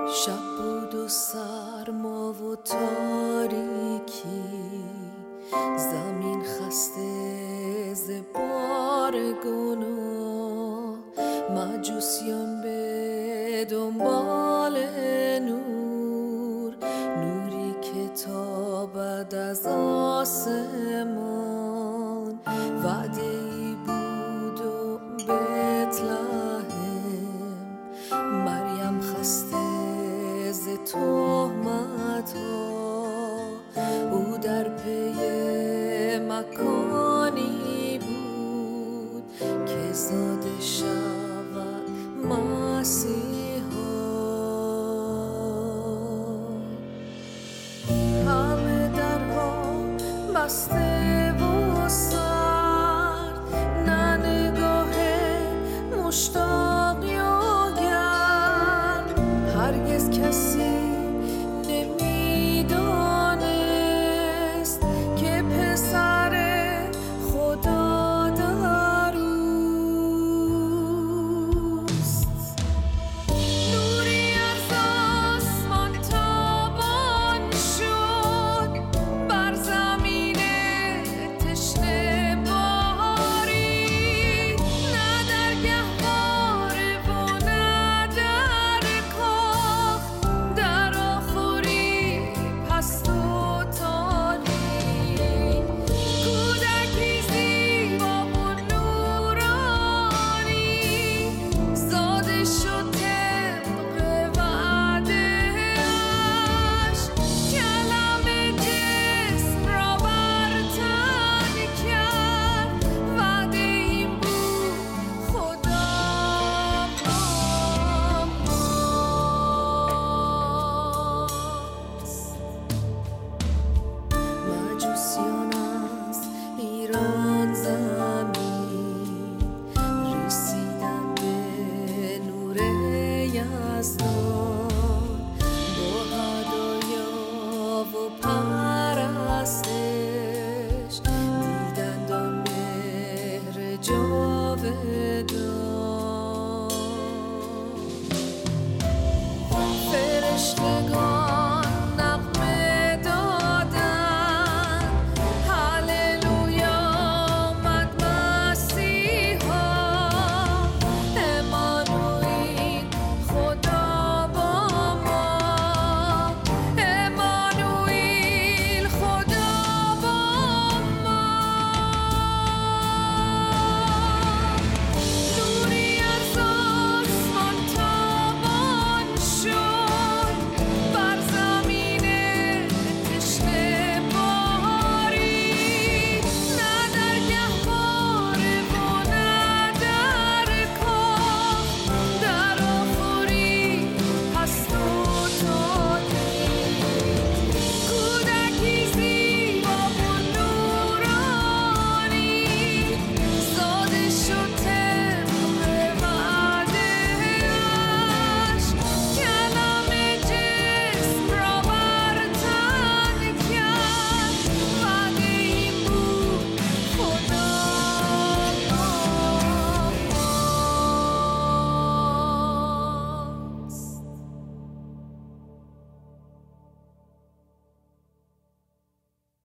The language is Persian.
شب بود و سرما و تاریکی، زمین خسته ز بار گناه، مجوسیان به دنبال نور، نوری که تابد از آسمان. وعده ای بود و بتلهم، مریم خسته ز تهمت ها، او در پی مکانی بود که زاده شود مسیحا. همه درها بسته